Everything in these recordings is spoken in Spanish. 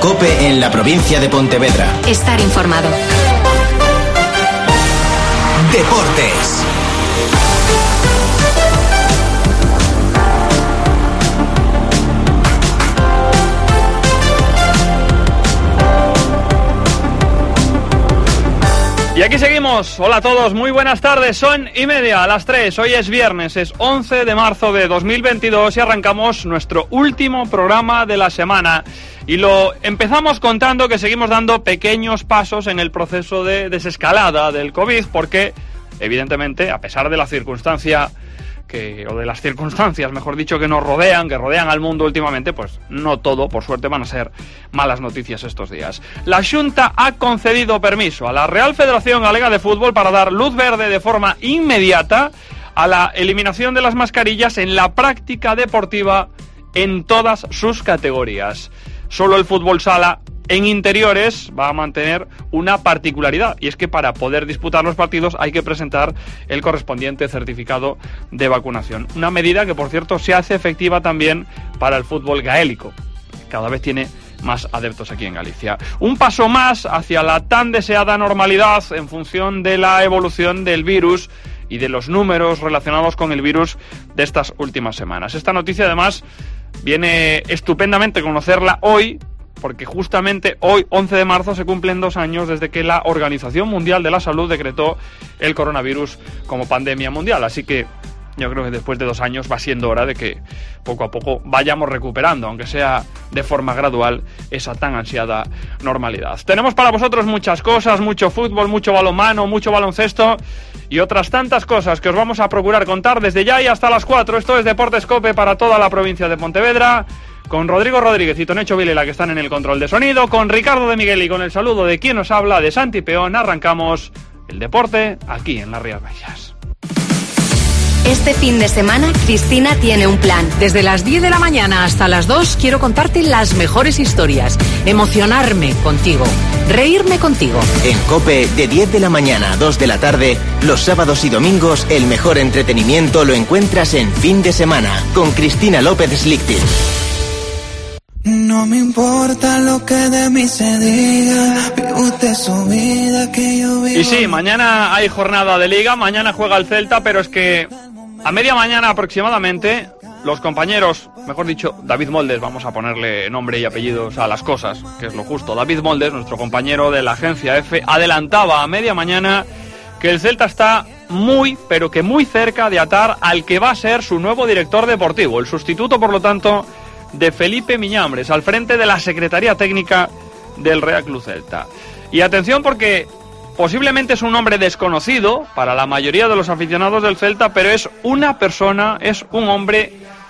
COPE en la provincia de Pontevedra. Estar informado. Deportes. Y aquí seguimos. Hola a todos, muy buenas tardes. Son 1:30, a las 3. Hoy es viernes, es 11 de marzo de 2022 y arrancamos nuestro último programa de la semana. Y lo empezamos contando que seguimos dando pequeños pasos en el proceso de desescalada del COVID, porque, evidentemente, a pesar de la circunstancia o de las circunstancias, mejor dicho, que nos rodean, que rodean al mundo últimamente, pues no todo, por suerte, van a ser malas noticias estos días. La Xunta ha concedido permiso a la Real Federación Galega de Fútbol para dar luz verde de forma inmediata a la eliminación de las mascarillas en la práctica deportiva en todas sus categorías. Solo el fútbol sala en interiores va a mantener una particularidad, y es que para poder disputar los partidos hay que presentar el correspondiente certificado de vacunación. Una medida que, por cierto, se hace efectiva también para el fútbol gaélico. Cada vez tiene más adeptos aquí en Galicia. Un paso más hacia la tan deseada normalidad en función de la evolución del virus y de los números relacionados con el virus de estas últimas semanas. Esta noticia, además, viene estupendamente conocerla hoy, porque justamente hoy, 11 de marzo, se cumplen 2 años desde que la Organización Mundial de la Salud decretó el coronavirus como pandemia mundial. Así que yo creo que después de 2 años va siendo hora de que poco a poco vayamos recuperando, aunque sea de forma gradual, esa tan ansiada normalidad. Tenemos para vosotros muchas cosas, mucho fútbol, mucho balonmano, mucho baloncesto y otras tantas cosas que os vamos a procurar contar desde ya y hasta las 4. Esto es Deportes COPE para toda la provincia de Pontevedra, con Rodrigo Rodríguez y Tonecho Vilela, que están en el control de sonido, con Ricardo de Miguel y con el saludo de quien nos habla, de Santi Peón. Arrancamos el deporte aquí en las Rías Baixas. Este fin de semana, Cristina tiene un plan. Desde las 10 de la mañana hasta las 2 quiero contarte las mejores historias, emocionarme contigo, reírme contigo. En COPE, de 10 de la mañana a 2 de la tarde, los sábados y domingos, el mejor entretenimiento lo encuentras en Fin de Semana, con Cristina López Slichting. No me importa lo que de mí se diga, vive usted su vida que yo vivo. Y sí, mañana hay jornada de Liga, mañana juega el Celta, pero es que a media mañana aproximadamente los compañeros, mejor dicho, David Moldes, vamos a ponerle nombre y apellidos a las cosas, que es lo justo. David Moldes, nuestro compañero de la agencia EFE, adelantaba a media mañana que el Celta está muy, pero que muy cerca de atar al que va a ser su nuevo director deportivo, el sustituto, por lo tanto, de Felipe Miñambres, al frente de la Secretaría Técnica del Real Club Celta. Y atención, porque posiblemente es un nombre desconocido para la mayoría de los aficionados del Celta, pero es una persona, es un hombre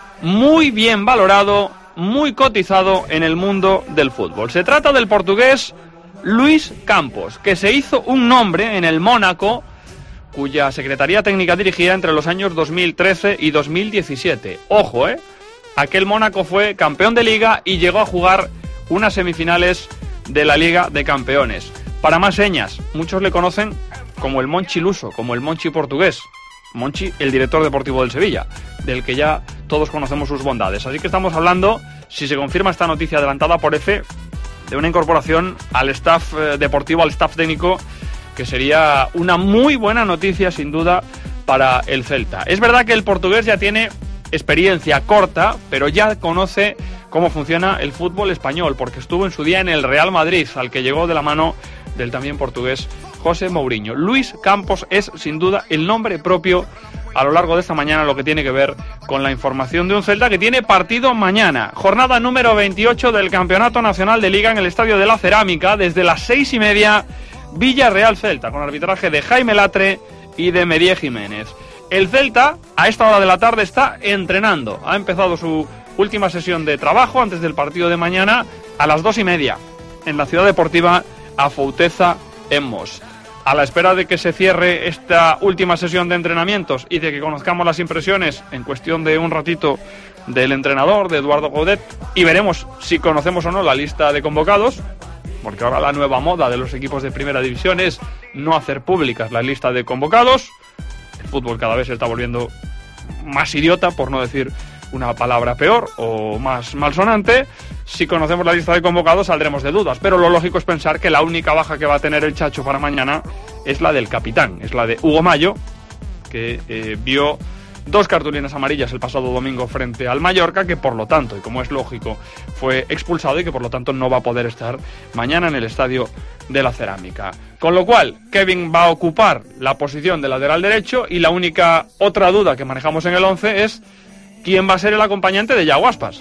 muy bien valorado, muy cotizado en el mundo del fútbol. Se trata del portugués Luis Campos, que se hizo un nombre en el Mónaco, cuya Secretaría Técnica dirigía entre los años 2013 y 2017. Ojo, aquel Mónaco fue campeón de Liga y llegó a jugar unas semifinales de la Liga de Campeones. Para más señas, muchos le conocen como el Monchi luso, como el Monchi portugués. Monchi, el director deportivo del Sevilla, del que ya todos conocemos sus bondades. Así que estamos hablando, si se confirma esta noticia adelantada por EFE, de una incorporación al staff deportivo, al staff técnico, que sería una muy buena noticia, sin duda, para el Celta. Es verdad que el portugués ya tiene experiencia corta, pero ya conoce cómo funciona el fútbol español, porque estuvo en su día en el Real Madrid, al que llegó de la mano del también portugués José Mourinho. Luis Campos es, sin duda, el nombre propio a lo largo de esta mañana, lo que tiene que ver con la información de un Celta que tiene partido mañana. Jornada número 28 del Campeonato Nacional de Liga en el Estadio de la Cerámica, desde las 6:30, Villarreal-Celta, con arbitraje de Jaime Latre y de Merié Jiménez. El Celta, a esta hora de la tarde, está entrenando. Ha empezado su última sesión de trabajo antes del partido de mañana a las 2:30 en la Ciudad Deportiva Afouteza, en Mos. A la espera de que se cierre esta última sesión de entrenamientos y de que conozcamos las impresiones en cuestión de un ratito del entrenador, de Eduardo Gaudet, y veremos si conocemos o no la lista de convocados, porque ahora la nueva moda de los equipos de primera división es no hacer públicas la lista de convocados. El fútbol cada vez se está volviendo más idiota, por no decir una palabra peor o más malsonante, si conocemos la lista de convocados saldremos de dudas, pero lo lógico es pensar que la única baja que va a tener el Chacho para mañana es la del capitán, es la de Hugo Mallo, que vio 2 cartulinas amarillas el pasado domingo frente al Mallorca, que por lo tanto, y como es lógico, fue expulsado y que por lo tanto no va a poder estar mañana en el Estadio de la Cerámica. Con lo cual, Kevin va a ocupar la posición de lateral derecho y la única otra duda que manejamos en el 11 es quién va a ser el acompañante de Yago Aspas,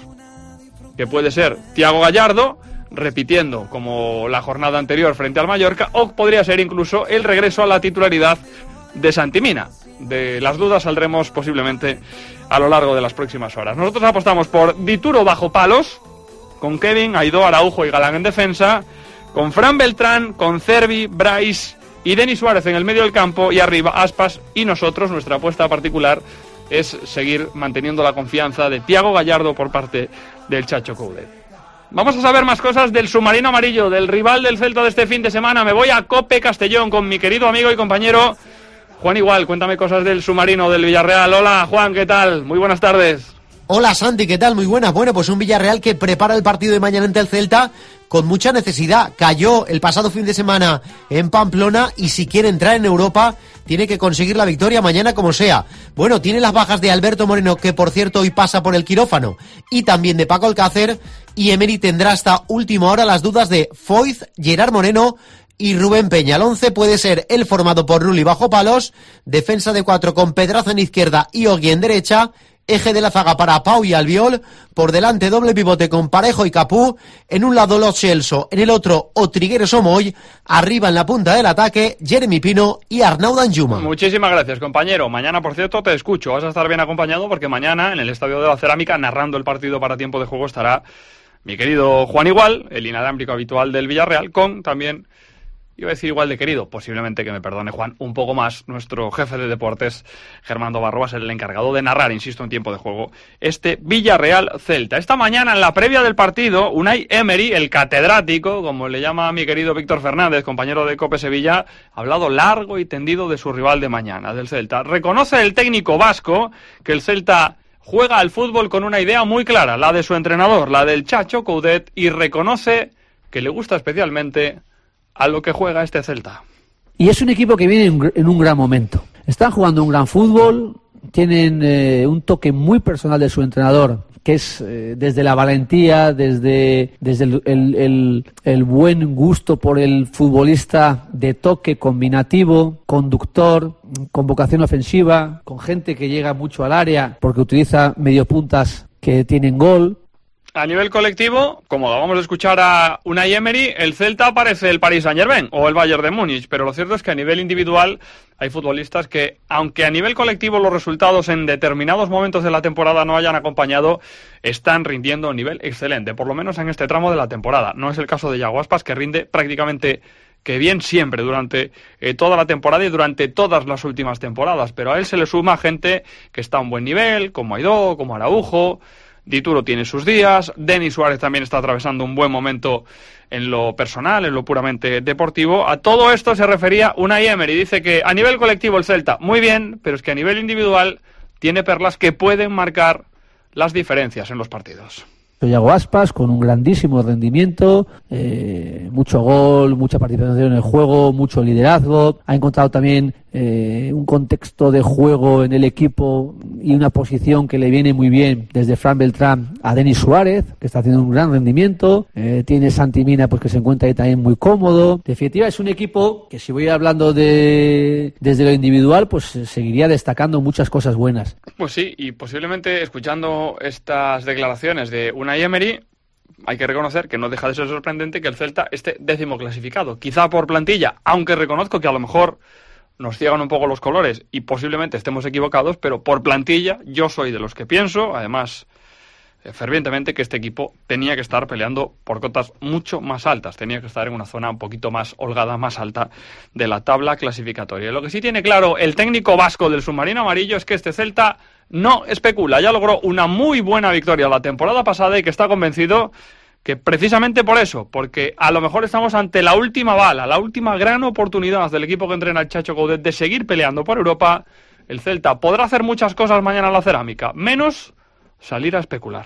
que puede ser Thiago Gallardo, repitiendo como la jornada anterior frente al Mallorca, o podría ser incluso el regreso a la titularidad de Santi Mina. De las dudas saldremos posiblemente a lo largo de las próximas horas. Nosotros apostamos por Dituro bajo palos, con Kevin, Aidó, Araujo y Galán en defensa, con Fran Beltrán, con Cervi, Bryce y Denis Suárez en el medio del campo, y arriba Aspas, y nosotros, nuestra apuesta particular es seguir manteniendo la confianza de Thiago Gallardo por parte del Chacho Coudet. Vamos a saber más cosas del submarino amarillo, del rival del Celta de este fin de semana. Me voy a Cope Castellón con mi querido amigo y compañero Juan Igual. Cuéntame cosas del submarino del Villarreal. Hola Juan, ¿qué tal? Muy buenas tardes. Hola Santi, ¿qué tal? Muy buenas. Bueno, pues un Villarreal que prepara el partido de mañana ante el Celta con mucha necesidad. Cayó el pasado fin de semana en Pamplona y si quiere entrar en Europa tiene que conseguir la victoria mañana como sea. Bueno, tiene las bajas de Alberto Moreno, que por cierto hoy pasa por el quirófano, y también de Paco Alcácer, y Emery tendrá hasta última hora las dudas de Foyth, Gerard Moreno y Rubén Peña. El 11 puede ser el formado por Rulli bajo palos, defensa de 4 con Pedraza en izquierda y Ogui en derecha, eje de la zaga para Pau y Albiol, por delante doble pivote con Parejo y Capú, en un lado Lo Celso, en el otro o Trigueros o Moy, arriba en la punta del ataque Jeremy Pino y Arnau Danjuma. Muchísimas gracias, compañero. Mañana, por cierto, te escucho, vas a estar bien acompañado porque mañana en el Estadio de la Cerámica, narrando el partido para tiempo de juego, estará mi querido Juan Igual, el inalámbrico habitual del Villarreal, con también, iba a decir igual de querido, posiblemente que me perdone Juan, un poco más, nuestro jefe de deportes, Germán Barro, va a ser el encargado de narrar, insisto, en tiempo de juego, este Villarreal-Celta. Esta mañana, en la previa del partido, Unai Emery, el catedrático, como le llama a mi querido Víctor Fernández, compañero de Cope Sevilla, ha hablado largo y tendido de su rival de mañana, del Celta. Reconoce el técnico vasco que el Celta juega al fútbol con una idea muy clara, la de su entrenador, la del Chacho Coudet, y reconoce que le gusta especialmente a lo que juega este Celta. Y es un equipo que viene en un gran momento. Están jugando un gran fútbol, tienen un toque muy personal de su entrenador, que es desde la valentía, desde el buen gusto por el futbolista de toque combinativo, conductor, con vocación ofensiva, con gente que llega mucho al área porque utiliza mediopuntas que tienen gol. A nivel colectivo, como vamos a escuchar a Unai Emery, el Celta parece el Paris Saint-Germain o el Bayern de Múnich, pero lo cierto es que a nivel individual hay futbolistas que, aunque a nivel colectivo los resultados en determinados momentos de la temporada no hayan acompañado, están rindiendo a un nivel excelente, por lo menos en este tramo de la temporada. No es el caso de Yago Aspas, que rinde prácticamente que bien siempre durante toda la temporada y durante todas las últimas temporadas, pero a él se le suma gente que está a un buen nivel, como Aidó, como Araujo. Dituro tiene sus días, Denis Suárez también está atravesando un buen momento en lo personal, en lo puramente deportivo. A todo esto se refería Unai Emery, dice que a nivel colectivo el Celta muy bien, pero es que a nivel individual tiene perlas que pueden marcar las diferencias en los partidos. Yago Aspas con un grandísimo rendimiento, mucho gol, mucha participación en el juego, mucho liderazgo. Ha encontrado también un contexto de juego en el equipo y una posición que le viene muy bien desde Fran Beltrán a Denis Suárez, que está haciendo un gran rendimiento. Tiene Santi Mina, pues que se encuentra ahí también muy cómodo. En definitiva, es un equipo que, si voy hablando desde lo individual, pues seguiría destacando muchas cosas buenas. Pues sí, y posiblemente escuchando estas declaraciones de Unai Emery, hay que reconocer que no deja de ser sorprendente que el Celta esté 10º clasificado, quizá por plantilla, aunque reconozco que a lo mejor nos ciegan un poco los colores y posiblemente estemos equivocados, pero por plantilla yo soy de los que pienso, además fervientemente, que este equipo tenía que estar peleando por cotas mucho más altas, tenía que estar en una zona un poquito más holgada, más alta de la tabla clasificatoria. Lo que sí tiene claro el técnico vasco del submarino amarillo es que este Celta no especula, ya logró una muy buena victoria la temporada pasada y que está convencido que precisamente por eso, porque a lo mejor estamos ante la última bala, la última gran oportunidad del equipo que entrena el Chacho Coudet de seguir peleando por Europa, el Celta podrá hacer muchas cosas mañana en la Cerámica, menos salir a especular.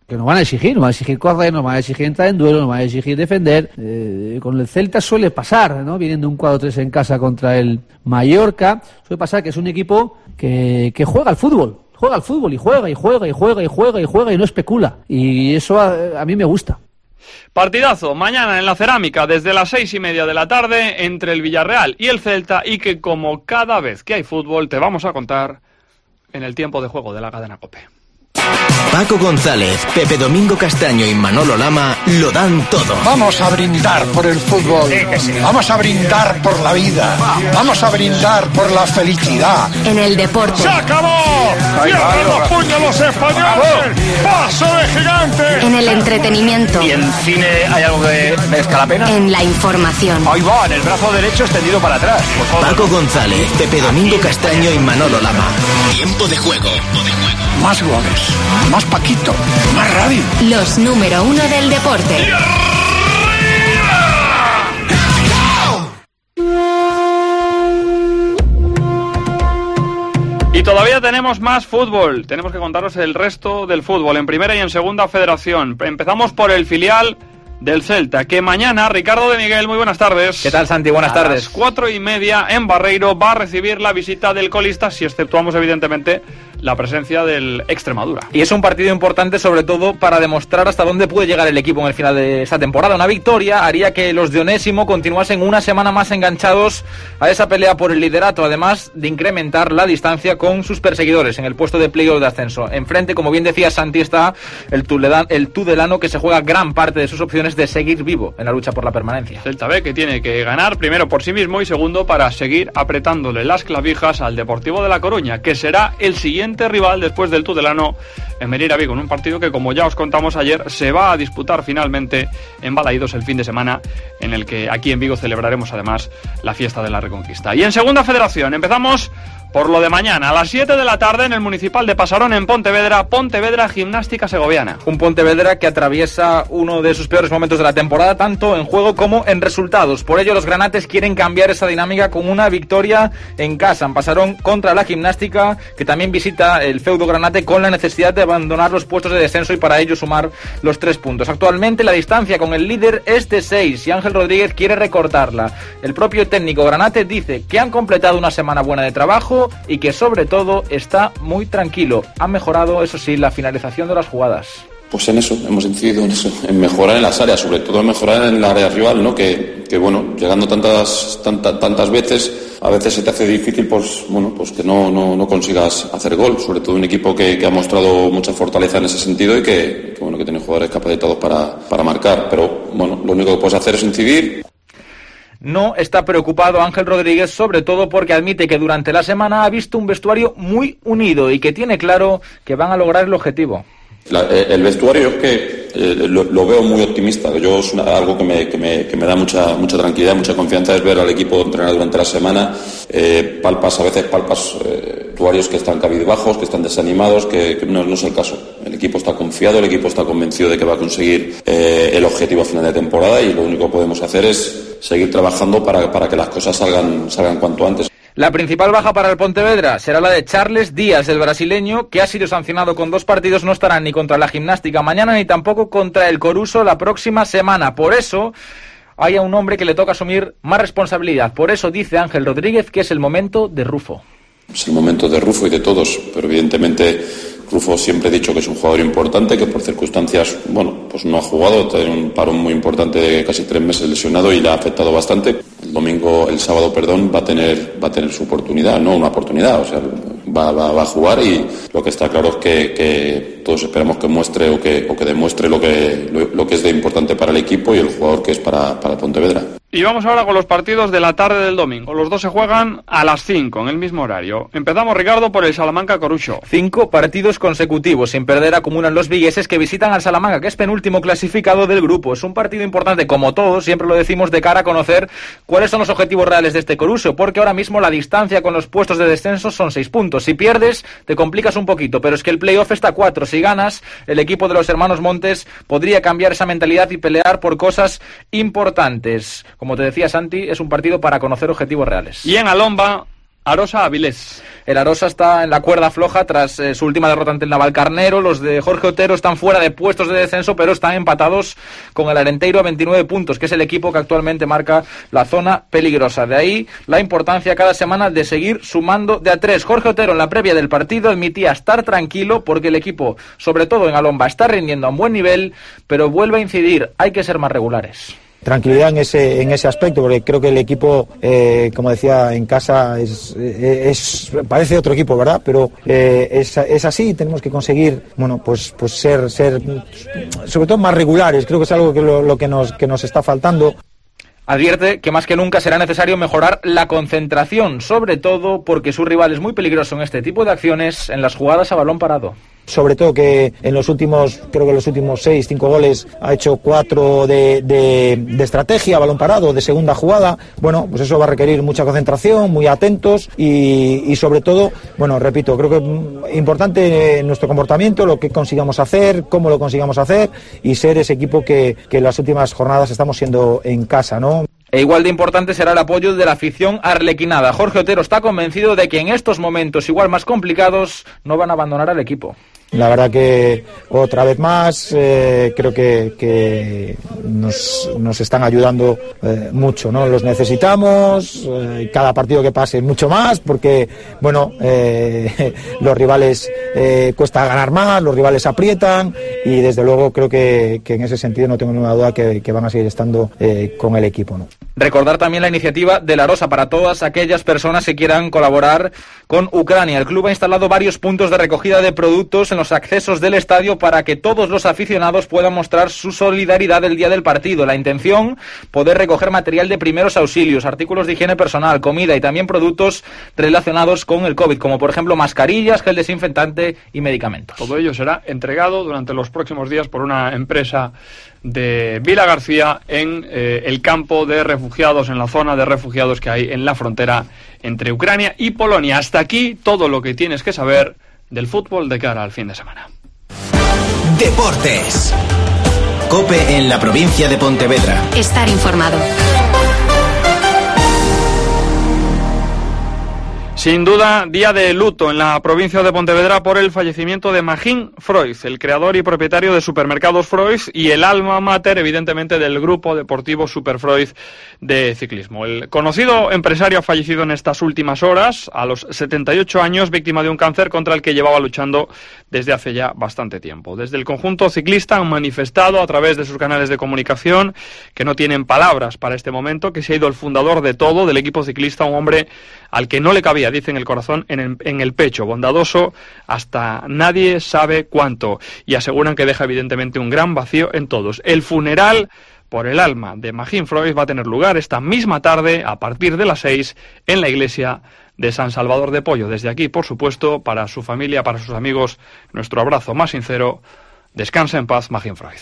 que nos van a exigir correr, nos van a exigir entrar en duelo, nos van a exigir defender. Con el Celta suele pasar, ¿no? Viniendo un 4-3 en casa contra el Mallorca, suele pasar que es un equipo que juega al fútbol y juega y no especula, y eso a mí me gusta. Partidazo mañana en la Cerámica desde las 6:30 de la tarde entre el Villarreal y el Celta, y que como cada vez que hay fútbol te vamos a contar en el tiempo de juego de la cadena COPE. Paco González, Pepe Domingo Castaño y Manolo Lama lo dan todo. Vamos a brindar por el fútbol. Vamos a brindar por la vida. Vamos a brindar por la felicidad. En el deporte. ¡Se acabó! ¡Cierran los puños los españoles! ¡Paso de gigante! En el entretenimiento. ¿Y en cine hay algo que merezca la pena? En la información. Ahí va, en el brazo derecho extendido para atrás. Paco González, Pepe Domingo Castaño y Manolo Lama. Tiempo de juego. Más goles, más Paquito, más radio. Los número 1 del deporte. Y todavía tenemos más fútbol. Tenemos que contaros el resto del fútbol en primera y en segunda federación. Empezamos por el filial del Celta, que mañana, Ricardo de Miguel, muy buenas tardes. ¿Qué tal, Santi? Buenas tardes. A las 4:30 en Barreiro va a recibir la visita del colista, si exceptuamos evidentemente la presencia del Extremadura. Y es un partido importante, sobre todo para demostrar hasta dónde puede llegar el equipo en el final de esta temporada. Una victoria haría que los de Onésimo continuasen una semana más enganchados a esa pelea por el liderato, además de incrementar la distancia con sus perseguidores en el puesto de playoff de ascenso. Enfrente, como bien decía Santi, está el Tudelano, que se juega gran parte de sus opciones de seguir vivo en la lucha por la permanencia. Celta B, que tiene que ganar primero por sí mismo y segundo para seguir apretándole las clavijas al Deportivo de La Coruña, que será el siguiente rival después del Tudelano en venir a Vigo, en un partido que, como ya os contamos ayer, se va a disputar finalmente en Balaídos el fin de semana, en el que aquí en Vigo celebraremos además la fiesta de la Reconquista. Y en segunda federación empezamos por lo de mañana, a las 7 de la tarde en el Municipal de Pasarón, en Pontevedra Gimnástica Segoviana. Un Pontevedra que atraviesa uno de sus peores momentos de la temporada, tanto en juego como en resultados. Por ello, los granates quieren cambiar esa dinámica con una victoria en casa, en Pasarón, contra la Gimnástica, que también visita el feudo granate con la necesidad de abandonar los puestos de descenso y para ello sumar los 3 puntos. Actualmente la distancia con el líder es de 6 y Ángel Rodríguez quiere recortarla. El propio técnico granate dice que han completado una semana buena de trabajo y que sobre todo está muy tranquilo. Ha mejorado, eso sí, la finalización de las jugadas. Pues en eso, hemos incidido en eso, en mejorar en las áreas, sobre todo en mejorar en el área rival, ¿no? Que bueno, llegando tantas veces, a veces se te hace difícil, pues que no consigas hacer gol, sobre todo un equipo que ha mostrado mucha fortaleza en ese sentido y que tiene jugadores capacitados para marcar, pero bueno, lo único que puedes hacer es incidir. No está preocupado Ángel Rodríguez, sobre todo porque admite que durante la semana ha visto un vestuario muy unido y que tiene claro que van a lograr el objetivo. El vestuario es que lo veo muy optimista. Yo es algo que me da mucha tranquilidad, mucha confianza, es ver al equipo entrenar durante la semana. Palpas vestuarios que están cabizbajos, que están desanimados, que no es el caso. El equipo está confiado, el equipo está convencido de que va a conseguir el objetivo a final de temporada y lo único que podemos hacer es seguir trabajando para que las cosas salgan cuanto antes. La principal baja para el Pontevedra será la de Charles Díaz, el brasileño, que ha sido sancionado con 2 partidos. No estará ni contra la Gimnástica mañana ni tampoco contra el Coruso la próxima semana. Por eso hay a un hombre que le toca asumir más responsabilidad. Por eso dice Ángel Rodríguez que es el momento de Rufo. Es el momento de Rufo y de todos, pero evidentemente Rufo siempre he dicho que es un jugador importante, que por circunstancias, pues no ha jugado, tiene un parón muy importante de casi 3 meses lesionado y le ha afectado bastante. El sábado, va a tener su oportunidad, no una oportunidad, o sea, va a jugar y lo que está claro es que todos esperamos que muestre o que demuestre lo que es de importante para el equipo y el jugador que es para Pontevedra. Y vamos ahora con los partidos de la tarde del domingo. Los dos se juegan a las 5, en el mismo horario. Empezamos, Ricardo, por el Salamanca-Coruso. 5 partidos consecutivos sin perder acumulan los vigueses, que visitan al Salamanca, que es penúltimo clasificado del grupo. Es un partido importante, como todos, siempre lo decimos, de cara a conocer cuáles son los objetivos reales de este Coruso, porque ahora mismo la distancia con los puestos de descenso son 6 puntos. Si pierdes, te complicas un poquito, pero es que el playoff está a 4. Si ganas, el equipo de los hermanos Montes podría cambiar esa mentalidad y pelear por cosas importantes. Como te decía, Santi, es un partido para conocer objetivos reales. Y en Alomba, Arosa Avilés. El Arosa está en la cuerda floja tras su última derrota ante el Navalcarnero. Los de Jorge Otero están fuera de puestos de descenso, pero están empatados con el Arenteiro a 29 puntos, que es el equipo que actualmente marca la zona peligrosa. De ahí la importancia cada semana de seguir sumando de a 3. Jorge Otero en la previa del partido admitía estar tranquilo porque el equipo, sobre todo en Alomba, está rindiendo a un buen nivel, pero vuelve a incidir, hay que ser más regulares. Tranquilidad en ese aspecto, porque creo que el equipo, como decía, en casa parece otro equipo, ¿verdad? Pero es así, tenemos que conseguir, bueno, pues ser sobre todo más regulares. Creo que es algo que nos está faltando. Advierte que más que nunca será necesario mejorar la concentración, sobre todo porque su rival es muy peligroso en este tipo de acciones en las jugadas a balón parado. Sobre todo que en los últimos 6-5 goles ha hecho 4 de estrategia, balón parado, de segunda jugada. Bueno, pues eso va a requerir mucha concentración, muy atentos y sobre todo, bueno, repito, creo que importante nuestro comportamiento, lo que consigamos hacer, cómo lo consigamos hacer y ser ese equipo que en las últimas jornadas estamos siendo en casa, ¿no? E igual de importante será el apoyo de la afición arlequinada. Jorge Otero está convencido de que en estos momentos igual más complicados no van a abandonar al equipo. La verdad que otra vez más creo que nos están ayudando mucho, ¿no? Los necesitamos, cada partido que pase mucho más porque, bueno, los rivales cuesta ganar más, los rivales aprietan y desde luego creo que en ese sentido no tengo ninguna duda que van a seguir estando con el equipo, ¿no? Recordar también la iniciativa de la Arosa para todas aquellas personas que quieran colaborar con Ucrania. El club ha instalado varios puntos de recogida de productos en los accesos del estadio para que todos los aficionados puedan mostrar su solidaridad el día del partido. La intención, poder recoger material de primeros auxilios, artículos de higiene personal, comida y también productos relacionados con el COVID, como por ejemplo mascarillas, gel desinfectante y medicamentos. Todo ello será entregado durante los próximos días por una empresa de Vila García en el campo de refugiados, en la zona de refugiados que hay en la frontera entre Ucrania y Polonia. Hasta aquí todo lo que tienes que saber del fútbol de cara al fin de semana. Deportes. COPE en la provincia de Pontevedra. Estar informado. Sin duda, día de luto en la provincia de Pontevedra por el fallecimiento de Magín Freud, el creador y propietario de Supermercados Freud y el alma mater, evidentemente, del grupo deportivo Super Freud de ciclismo. El conocido empresario ha fallecido en estas últimas horas, a los 78 años, víctima de un cáncer contra el que llevaba luchando desde hace ya bastante tiempo. Desde el conjunto ciclista han manifestado a través de sus canales de comunicación que no tienen palabras para este momento, que se ha ido el fundador de todo, del equipo ciclista, un hombre al que no le cabía, dicen, el corazón en el pecho, bondadoso hasta nadie sabe cuánto, y aseguran que deja evidentemente un gran vacío en todos. El funeral por el alma de Magín Freud va a tener lugar esta misma tarde a partir de las 6 en la iglesia de San Salvador de Pollo. Desde aquí, por supuesto, para su familia, para sus amigos, nuestro abrazo más sincero. Descansa en paz, Magín Freud.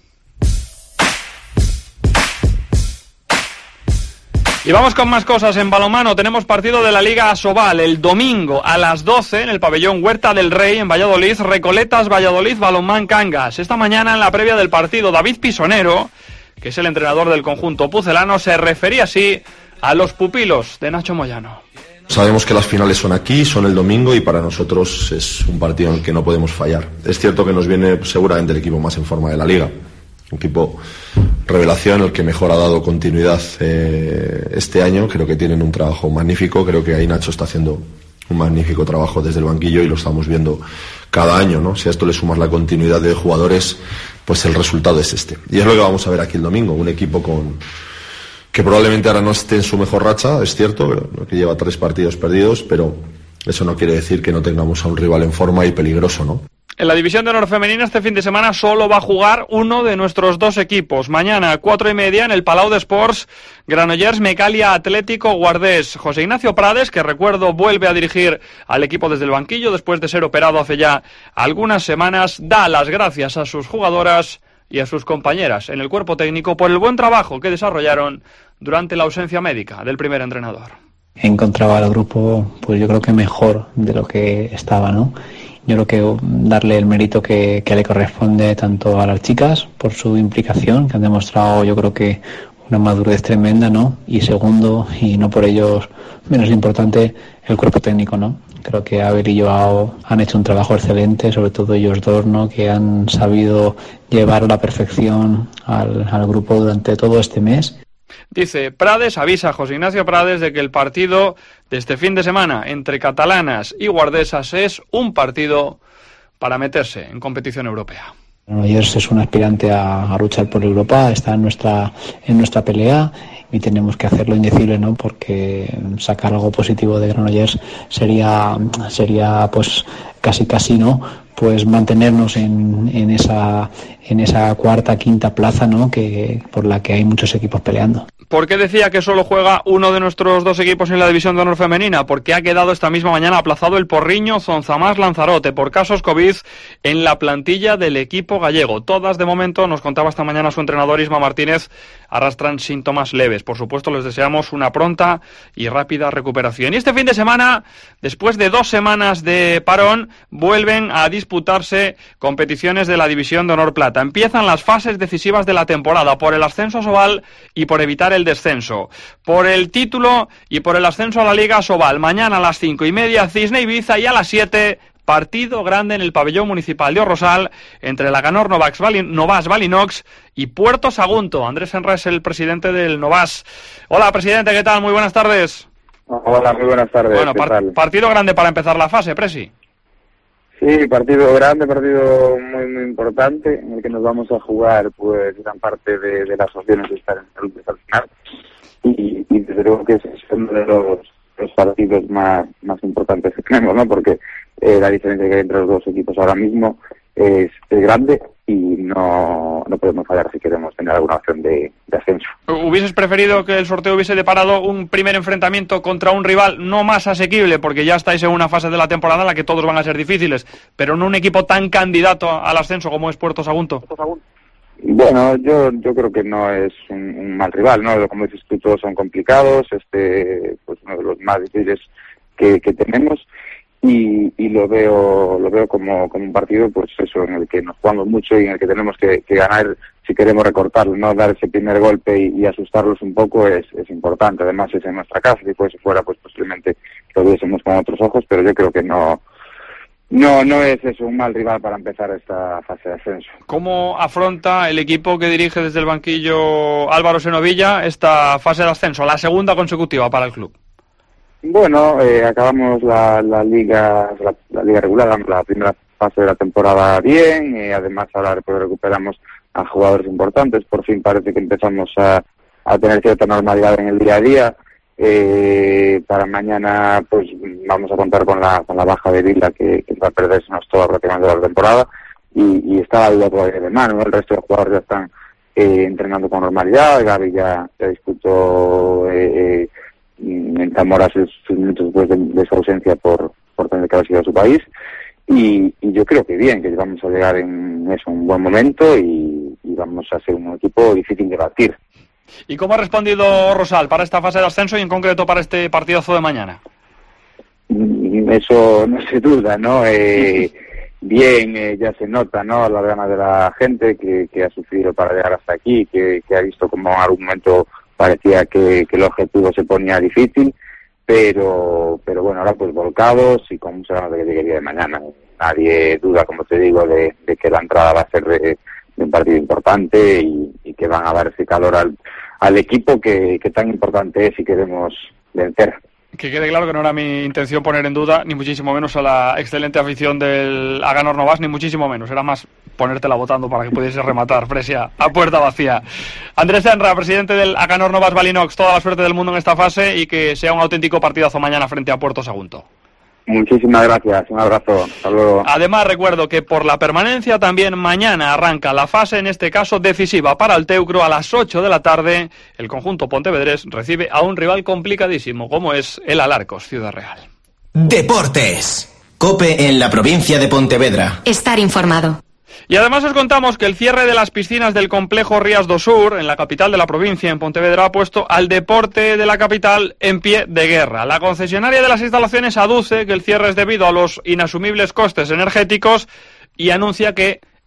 Y vamos con más cosas en balonmano. Tenemos partido de la Liga Asobal el domingo a las 12 en el pabellón Huerta del Rey en Valladolid. Recoletas Valladolid, Balonmán Cangas. Esta mañana en la previa del partido, David Pisonero, que es el entrenador del conjunto pucelano, se refería así a los pupilos de Nacho Moyano. Sabemos que las finales son aquí, son el domingo y para nosotros es un partido en el que no podemos fallar. Es cierto que nos viene seguramente el equipo más en forma de la liga. Un equipo revelación, el que mejor ha dado continuidad este año. Creo que tienen un trabajo magnífico. Creo que ahí Nacho está haciendo un magnífico trabajo desde el banquillo y lo estamos viendo cada año, ¿no? Si a esto le sumas la continuidad de jugadores, pues el resultado es este. Y es lo que vamos a ver aquí el domingo. Un equipo que probablemente ahora no esté en su mejor racha, es cierto, que lleva 3 partidos perdidos, pero eso no quiere decir que no tengamos a un rival en forma y peligroso, ¿no? En la división de honor femenina este fin de semana solo va a jugar uno de nuestros 2 equipos. Mañana, 4:30, en el Palau de Esports, Granollers, Mecalia Atlético Guardés. José Ignacio Prades, que recuerdo vuelve a dirigir al equipo desde el banquillo después de ser operado hace ya algunas semanas, da las gracias a sus jugadoras y a sus compañeras en el cuerpo técnico por el buen trabajo que desarrollaron durante la ausencia médica del primer entrenador. Encontraba al grupo, pues yo creo que mejor de lo que estaba, ¿no? Yo creo que darle el mérito que le corresponde tanto a las chicas por su implicación, que han demostrado yo creo que una madurez tremenda, ¿no? Y segundo, y no por ello menos importante, el cuerpo técnico, ¿no? Creo que Abel y Joao han hecho un trabajo excelente, sobre todo ellos dos, ¿no? Que han sabido llevar a la perfección al grupo durante todo este mes. Dice Prades, avisa José Ignacio Prades de que el partido de este fin de semana entre catalanas y guardesas es un partido para meterse en competición europea. Granollers es un aspirante a luchar por Europa, está en nuestra pelea y tenemos que hacer lo indecible, ¿no? Porque sacar algo positivo de Granollers sería pues casi no, pues mantenernos en esa cuarta, quinta plaza, ¿no? Que por la que hay muchos equipos peleando. ¿Por qué decía que solo juega uno de nuestros dos equipos en la División de Honor femenina? Porque ha quedado esta misma mañana aplazado el Porriño Zonzamás Lanzarote por casos COVID en la plantilla del equipo gallego. Todas, de momento, nos contaba esta mañana su entrenador Isma Martínez, arrastran síntomas leves. Por supuesto, les deseamos una pronta y rápida recuperación. Y este fin de semana, después de 2 semanas de parón, vuelven a disputarse competiciones de la División de Honor Plata. Empiezan las fases decisivas de la temporada por el ascenso a Sobal y por evitar el descenso. Por el título y por el ascenso a la Liga Sobal. Mañana a las 5:30, Cisne Ibiza, y a las 7, partido grande en el pabellón municipal de Orrosal entre el Aganor Novas Valinox y Puerto Sagunto. Andrés Senra es el presidente del Novas. Hola, presidente, ¿qué tal? Muy buenas tardes. Hola, muy buenas tardes. Bueno, partido grande para empezar la fase, Presi. Sí, partido grande, partido muy importante, en el que nos vamos a jugar pues gran parte de las opciones de estar en el hasta el final. Y desde luego que es uno de los partidos más importantes que tenemos, ¿no? Porque la diferencia que hay entre los dos equipos ahora mismo es grande y no podemos fallar si queremos tener alguna opción de ascenso. ¿Hubieses preferido que el sorteo hubiese deparado un primer enfrentamiento contra un rival no más asequible, porque ya estáis en una fase de la temporada en la que todos van a ser difíciles, pero no un equipo tan candidato al ascenso como es Puerto Sagunto? Bueno, yo creo que no es un mal rival, ¿no? Como dices tú, todos son complicados, pues uno de los más difíciles que tenemos. Y lo veo como un partido, pues eso, en el que nos jugamos mucho y en el que tenemos que ganar si queremos recortarlo, ¿no? Dar ese primer golpe y asustarlos un poco es importante. Además es en nuestra casa, si fuese fuera, pues posiblemente lo viésemos con otros ojos, pero yo creo que no es eso un mal rival para empezar esta fase de ascenso. ¿Cómo afronta el equipo que dirige desde el banquillo Álvaro Senovilla esta fase de ascenso, la segunda consecutiva para el club? Bueno, acabamos la liga regular, la primera fase de la temporada bien, además ahora pues recuperamos a jugadores importantes, por fin parece que empezamos a tener cierta normalidad en el día a día. Para mañana pues vamos a contar con la baja de Vila, que va a perdernos toda prácticamente la temporada, y está la duda todavía de mano, ¿no? El resto de jugadores ya están entrenando con normalidad. Gaby ya disputó en Zamora sus minutos después de su ausencia por tener que haber sido a su país, y yo creo que bien, que vamos a llegar en eso, un buen momento, y vamos a ser un equipo difícil de batir. ¿Y cómo ha respondido Rosal para esta fase de ascenso y en concreto para este partidazo de mañana? Eso no se duda, ¿no? Bien, ya se nota, ¿no? Las ganas de la gente que ha sufrido para llegar hasta aquí, que ha visto como en algún momento parecía que el objetivo se ponía difícil, pero bueno, ahora pues volcados y con muchas ganas de que llegue el día de mañana. Nadie duda, como te digo, de que la entrada va a ser de un partido importante y que van a dar ese calor al equipo que tan importante es si queremos vencer. Que quede claro que no era mi intención poner en duda, ni muchísimo menos, a la excelente afición del Aganor Novas, ni muchísimo menos. Era más ponértela votando para que pudiese rematar, Fresia, a puerta vacía. Andrés Senra, presidente del Aganor Novas Valinox, toda la suerte del mundo en esta fase y que sea un auténtico partidazo mañana frente a Puerto Sagunto. Muchísimas gracias, un abrazo, hasta luego. Además, recuerdo que por la permanencia también mañana arranca la fase, en este caso decisiva para el Teucro. A las 8 de la tarde, el conjunto pontevedrés recibe a un rival complicadísimo, como es el Alarcos Ciudad Real. Deportes. COPE en la provincia de Pontevedra. Estar informado. Y además os contamos que el cierre de las piscinas del complejo Rías do Sur, en la capital de la provincia, en Pontevedra, ha puesto al deporte de la capital en pie de guerra. La concesionaria de las instalaciones aduce que el cierre es debido a los inasumibles costes energéticos y anuncia que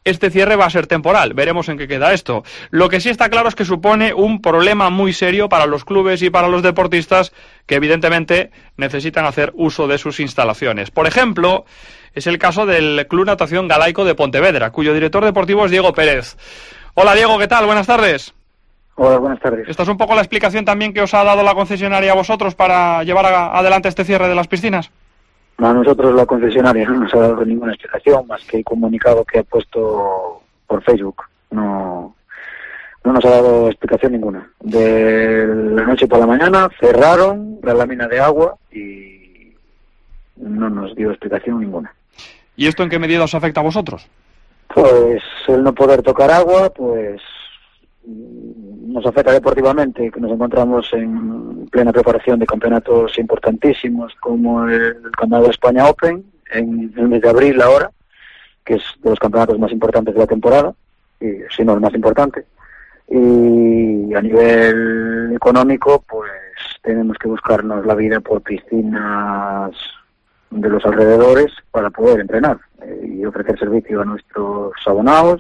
este cierre va a ser temporal. Veremos en qué queda esto. Lo que sí está claro es que supone un problema muy serio para los clubes y para los deportistas que evidentemente necesitan hacer uso de sus instalaciones. Por ejemplo, es el caso del Club Natación Galaico de Pontevedra, cuyo director deportivo es Diego Pérez. Hola Diego, ¿qué tal? Buenas tardes. Hola, buenas tardes. ¿Esta es un poco la explicación también que os ha dado la concesionaria a vosotros para llevar adelante este cierre de las piscinas? A nosotros la concesionaria no nos ha dado ninguna explicación más que el comunicado que ha puesto por Facebook. No nos ha dado explicación ninguna. De la noche por la mañana cerraron la lámina de agua y no nos dio explicación ninguna. ¿Y esto en qué medida os afecta a vosotros? Pues el no poder tocar agua, pues nos afecta deportivamente, que nos encontramos en plena preparación de campeonatos importantísimos como el Campeonato de España Open en el mes de abril ahora, que es de los campeonatos más importantes de la temporada, y si no el más importante. Y a nivel económico, pues tenemos que buscarnos la vida por piscinas de los alrededores para poder entrenar y ofrecer servicio a nuestros abonados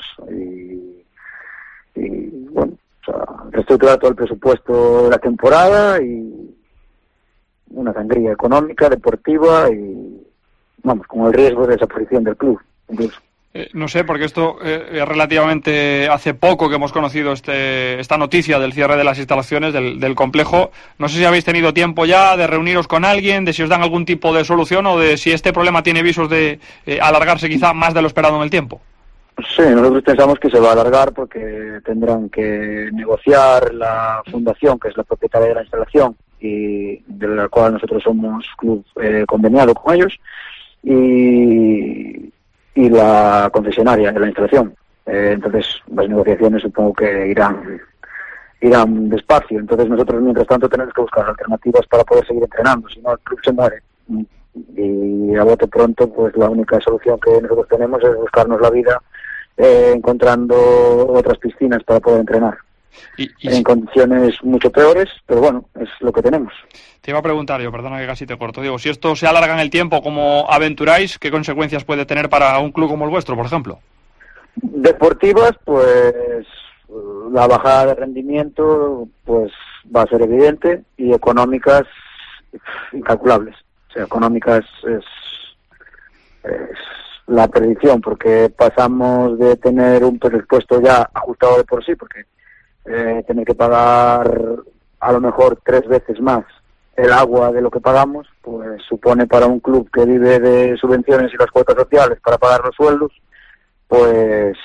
y bueno, o sea, reestructurar todo el presupuesto de la temporada y una sangría económica, deportiva y vamos, con el riesgo de desaparición del club incluso. No sé, porque esto es relativamente hace poco que hemos conocido esta noticia del cierre de las instalaciones del complejo. No sé si habéis tenido tiempo ya de reuniros con alguien, de si os dan algún tipo de solución o de si este problema tiene visos de alargarse quizá más de lo esperado en el tiempo. Sí, nosotros pensamos que se va a alargar porque tendrán que negociar la fundación, que es la propietaria de la instalación y de la cual nosotros somos club conveniado con ellos, y la concesionaria de la instalación. Entonces las negociaciones supongo que irán despacio. Entonces nosotros mientras tanto tenemos que buscar alternativas para poder seguir entrenando, si no el club se muere. Y a bote pronto pues la única solución que nosotros tenemos es buscarnos la vida encontrando otras piscinas para poder entrenar. En condiciones mucho peores, pero bueno, es lo que tenemos. Te iba a preguntar yo, perdona que casi te corto, digo, si esto se alarga en el tiempo como aventuráis, ¿qué consecuencias puede tener para un club como el vuestro, por ejemplo? Deportivas, pues la bajada de rendimiento pues va a ser evidente, y económicas incalculables. O sea, económicas es la perdición, porque pasamos de tener un presupuesto ya ajustado de por sí, porque tener que pagar a lo mejor 3 veces más el agua de lo que pagamos, pues supone para un club que vive de subvenciones y las cuotas sociales para pagar los sueldos, pues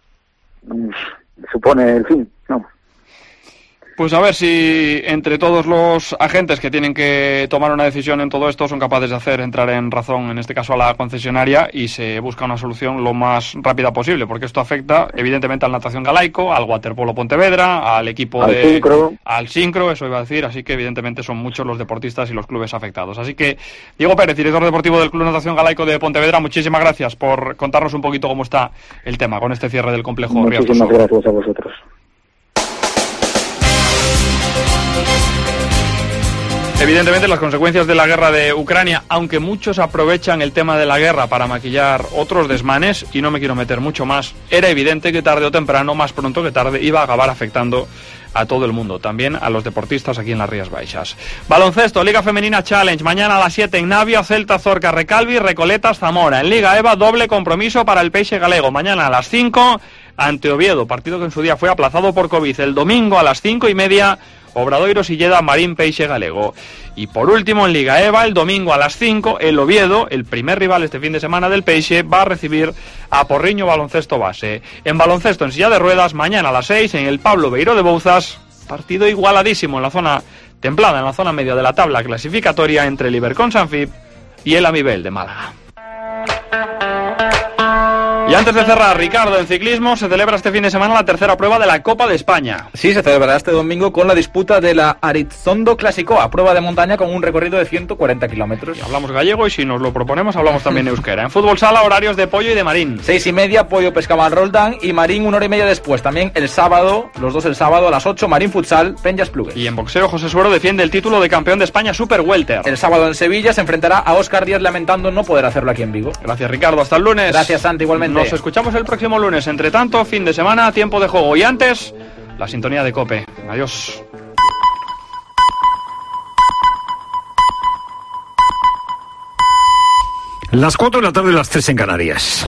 supone el fin, ¿no? Pues a ver si entre todos los agentes que tienen que tomar una decisión en todo esto son capaces de hacer entrar en razón, en este caso a la concesionaria, y se busca una solución lo más rápida posible, porque esto afecta evidentemente al Natación Galaico, al Waterpolo Pontevedra, al equipo al Sincro, eso iba a decir, así que evidentemente son muchos los deportistas y los clubes afectados. Así que Diego Pérez, director deportivo del Club Natación Galaico de Pontevedra, muchísimas gracias por contarnos un poquito cómo está el tema con este cierre del complejo Rías do Sul. Muchísimas gracias a vosotros. Evidentemente las consecuencias de la guerra de Ucrania, aunque muchos aprovechan el tema de la guerra para maquillar otros desmanes, y no me quiero meter mucho más, era evidente que tarde o temprano, más pronto que tarde, iba a acabar afectando a todo el mundo, también a los deportistas aquí en las Rías Baixas. Baloncesto, Liga Femenina Challenge, mañana a las 7 en Navia, Celta, Zorca, Recalvi, Recoletas, Zamora. En Liga EVA, doble compromiso para el Peixe Galego, mañana a las 5 ante Oviedo, partido que en su día fue aplazado por COVID. El domingo a las 5:30, Obradoiro Silleda, Marín, Peixe Galego. Y por último, en Liga EVA, el domingo a las 5, el Oviedo, el primer rival este fin de semana del Peixe, va a recibir a Porriño Baloncesto Base. En baloncesto en silla de ruedas, mañana a las 6, en el Pablo Beiró de Bouzas, partido igualadísimo en la zona templada, en la zona media de la tabla clasificatoria, entre el Ibercon Sanfib y el Amibel de Málaga. Y antes de cerrar, Ricardo, en ciclismo se celebra este fin de semana la tercera prueba de la Copa de España. Sí, se celebrará este domingo con la disputa de la Arizondo Clasicoa, prueba de montaña con un recorrido de 140 kilómetros. Y hablamos gallego y si nos lo proponemos hablamos también euskera. En fútbol sala, horarios de Pollo y de Marín. 6:30, Pollo Pescaval Roldán, y Marín 1h30 después. También el sábado, los dos el sábado a las 8, Marín Futsal, Peñas Plugues. Y en boxeo, José Suero defiende el título de campeón de España Super Welter. El sábado en Sevilla se enfrentará a Óscar Díaz, lamentando no poder hacerlo aquí en Vigo. Gracias, Ricardo, hasta el lunes. Gracias, Santi, igualmente. Nos escuchamos el próximo lunes. Entre tanto, fin de semana, tiempo de juego. Y antes, la sintonía de COPE. Adiós. Las 4 de la tarde, las 3 en Canarias.